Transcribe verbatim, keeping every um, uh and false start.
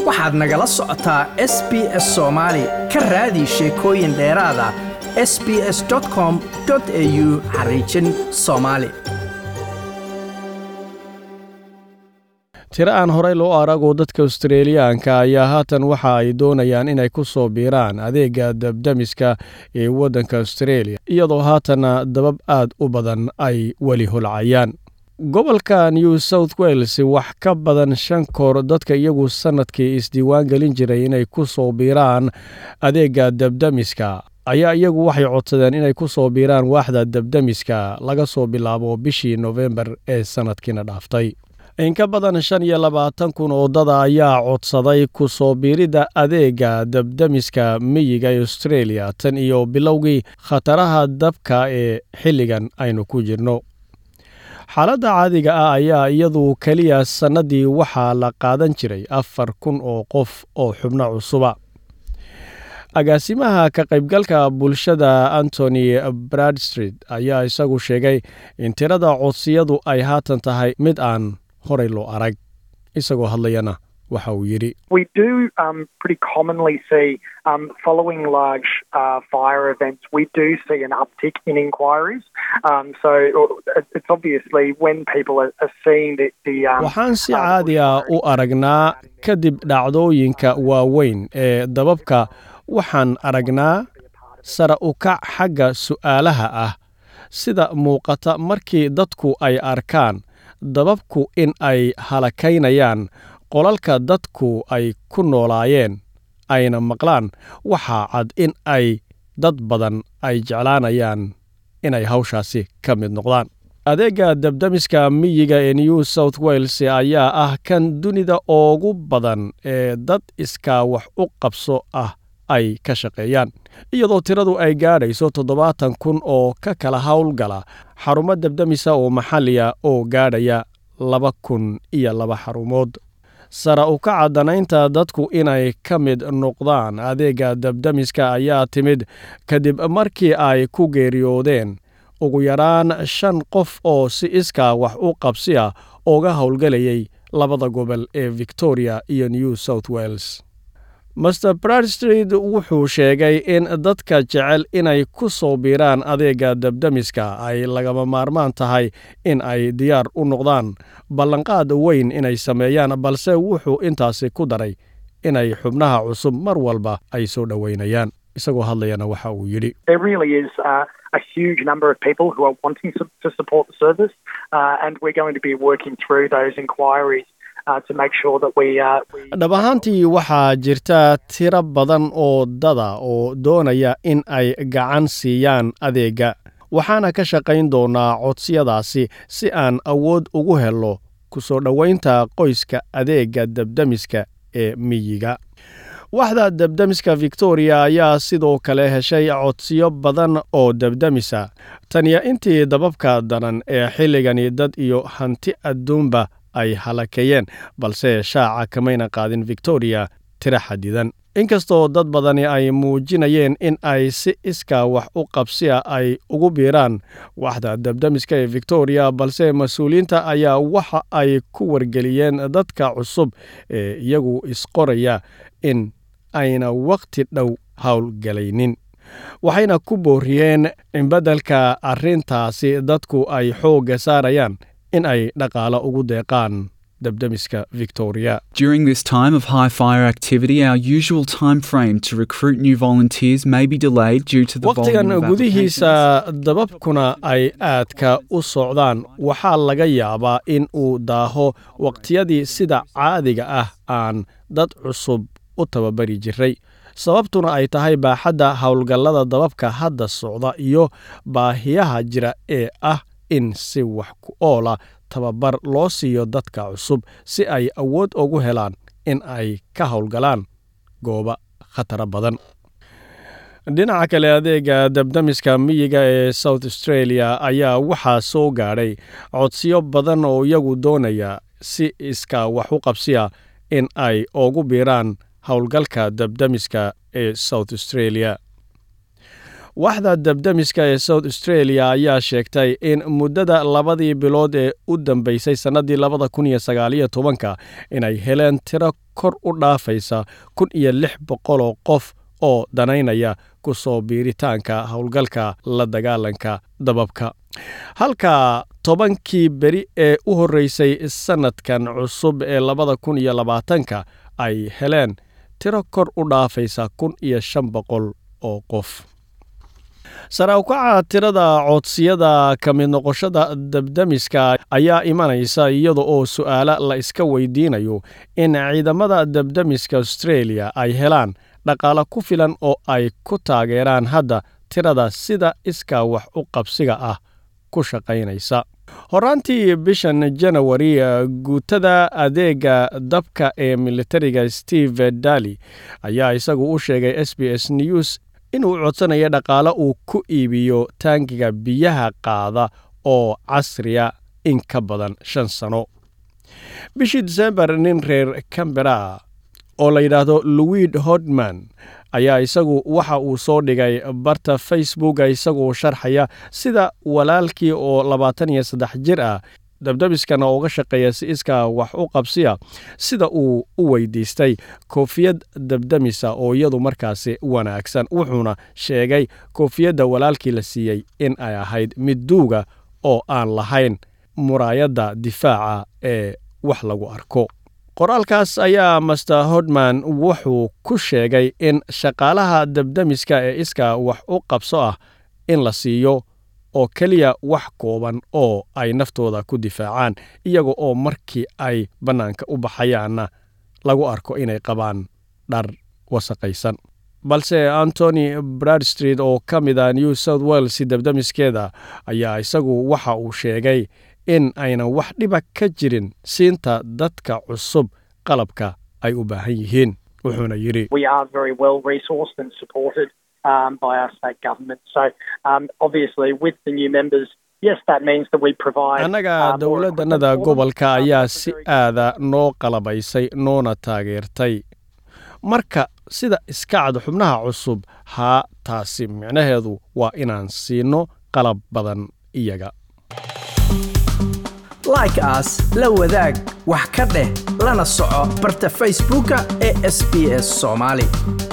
waxaad nagala socotaa S B S Soomaali ka raadi sheekooyin dheeraad ah s b s dot com dot a u xariijin Soomaali. tiro aan horey loo arago dadka Australiyaanka ayaa haatan waxa ay doonayaan inay ku soo biiraan adeega dabdamiska ee waddanka Australia iyadoo haatan dabab aad u badan ay weli holcayaan. gobolka New South Wales wax ka badan shan koor dadka iyagu sanadkii isdiiwaan gelin jiray inay ku soo biiraan adeega dabdamiska ayaa iyagu waxay codsadeen inay ku soo biiraan waaxda dabdamiska laga soo bilaabo bishii November ee sanadkiina dhaaftay. in ka badan shan iyo labaatan kun oo dad ayaa codsaday ku soo biirida adeega dabdamiska miyiga ee Australia tan iyo bilowgii khataraha dabka ee xilligan aynu ku jirno. xaaladda caadiga ah ayaa iyadu kaliya sanadii waxaa la qaadan jiray afar kun oo qof oo xubno cusuba. agaasimaha ka qaybgalka bulshada Anthony Bradstreet ayaa isagu sheegay in tirada codsiyadu ay haatan tahay mid aan horey loo arag. isagoo hadlayana waxa uu yiri We do um, pretty commonly see um, following large uh, fire events, we do see an uptick in inquiries. Um, so it's obviously when people are, are seeing the... the um, waxaan si caadi ah u aragnaa kadib dhacdooyinka waaweyn ee dababka waxaan aragnaa sare u kac xagga su'aalaha ah sida muuqata markii dadku ay arkaan dababku in ay halakaynayaan qolalka dadku ay ku noolaayeen ayna maqlaan waxaa cad in ay dad badan ay jeclaanayaan inay hawshaasi ka mid noqdaan. adeega dabdamiska miyiga ee New South Wales ayaa ah kan dunida ugu badan ee dad iskaa wax u qabso ah ay ka shaqeeyaan iyadoo tiradu ay gaadhayso toddobaatan kun oo ka kala hawlgala xarumo dabdamisa oo maxalliya oo gaadhaya laba kun iyo laba xarumood. sare u kaca danaynta dadku inay ka mid noqdaan adeega dabdamiska ayaa timid kadib markii ay ku geeriyoodeen ugu yaraan shan qof oo si iskaa wax u qabsi ah uga howlgalayay labada gobol ee Victoria iyo New South Wales. Mister Bradstreet wuxuu sheegay in dadka jecel inay ku soo biiraan adeega dabdamiska ay lagama maarmaan tahay in ay diyaar u noqdaan ballanqaad weyn inay sameeyaan, balse wuxuu intaasi ku daray inay xubnaha cusub mar walba ay soo dhaweynayaan. isagoo hadlayana waxa uu yiri There really is uh, a huge number of people who are wanting to, to support the service uh, and we're going to be working through those inquiries Uh, to make sure that we, uh, we... dhab ahaantii waxaa jirta tiro badan oo dada oo doonaya in ay gacan siiyaan adeega waxaana ka shaqayn doonaa codsiyadaasi si aan awood ugu helo ku soo dhoweynta qoyska adeega dabdamiska ee miyiga. waaxda dabdamiska Victoria ayaa sidoo kale heshay codsiyo badan oo dabdamisa taniya intii dababka daran ee xilligani dad iyo hanti adduunba ay halakayeen, balse shaaca kamayna qaadin Victoria tiro xadidan. inkastoo dad badani ay muujinayeen in ay si iskaa wax u qabsiya ay ugu biiraan waaxda dabdamiska ee Victoria, balse mas'uuliyiinta ayaa waxa ay ku wargeliyeen dadka cusub ee iyagu isqoraya in ayna waqti dhow howlgalaynin. waxayna ku booriyeen in beddelka arrintaasi dadku ay xoogga saarayaan in ay dhaqaale ugu deeqaan dabdamiska Victoria. During this time of high fire activity, our usual time frame to recruit new volunteers may be delayed due to the volume waqtigan of gudihiisa dababkuna ay aadka u socdaan waxaa laga yaabaa in uu daaho waqtiyadii sida caadiga ah aan dad cusub u tababari jiray, sababtuna ay tahay baaxadda howlgallada dababka hadda socda iyo baahiyaha jira ee ah in si wax ku oola tababar loo siiyo dadka cusub si ay awood ugu helaan in ay ka howlgalaan gooba khatara badan. dhinaca kale adeega dabdamiska miyiga ee South Australia ayaa waxaa soo gaadhay codsiyo badan oo iyagu doonaya si iskaa wax u qabsiya in ay ugu biiraan howlgalka dabdamiska ee South Australia. Waaxda dabdamiska ee South Australia ayaa sheegtay in muddada labadii bilood ee u dambeysay sanadii labada kun iyo sagaal iyo tobanka inay heleen tiro kor u dhaafaysa kun iyo lix boqol oo qof oo danaynaya ku soo biiritaanka howlgalka la dagaalanka dababka. Halka tobankii beri ee u horreysay sanadkan cusub ee labada kun iyo labaatanka ay heleen tiro kor u dhaafaysa kun iyo shan boqol oo qof. Sare u kaca tirada codsiyada ka mid noqoshada dabdamiska ayaa imanaysa iyada oo su'aalo la iska weydiinayo in ciidamada dabdamiska Australia ay helaan dhaqaale ku filan oo ay ku taageeraan hadda tirada sida iskaa wax u qabsiga ah ku shaqaynaysa. Horaantii bishan January, guutada adeega dabka ee militariga Steve Daly ayaa isagu u sheegay S B S News inuu codsanayo dhaqaale uu ku iibiyo taangiga biyaha qaada oo casriya in ka badan shan sano. Bishii December, nin reer Canberra oo la yidhaahdo Louis Hodman ayaa isagu waxa uu soo dhigay barta Facebook isagoo sharxaya sida walaalkii oo labaatan iyo saddex jir ah dabdamiskana uga shaqeeya si iskaa wax u qabsiya sida uu u weydiistay koofiyad dabdamisa oo iyadu markaasi wanaagsan. Wuxuuna sheegay koofiyadda walaalkii la siiyey in ay ahayd mid duuga oo aan lahayn muraayadda difaaca ee wax lagu arko. Qoraalkaas ayaa Master Hodman wuxuu ku sheegay in shaqaalaha dabdamiska ee iskaa wax u qabso ah in la siiyo oo kaliya wax kooban oo ay naftooda ku difaacaan iyaga oo markii ay bannaanka u baxayaanna lagu arko inay qabaan dhar wasaqaysan. Balse Anthony Bradstreet oo ka mid ah New South Wales dabdamiskeeda ayaa isagu waxa uu sheegay in aynan wax dhiba ka jirin siinta dadka cusub qalabka ay u baahan yihiin. Wuxuuna yidhi, We are very well resourced and supported um, by our state government. So um, obviously with the new members, yes, that means that we provide... Annaga dowladannada gobolka ayaa si aada noo qalabaysay noona taageertay. Marka sida iska cad xubnaha cusub, haa taasi micnaheedu waa inaan siino qalab badan iyaga. Like us, la wadaag, wax ka dheh, lana soco barta Facebooka ee S B S Somali.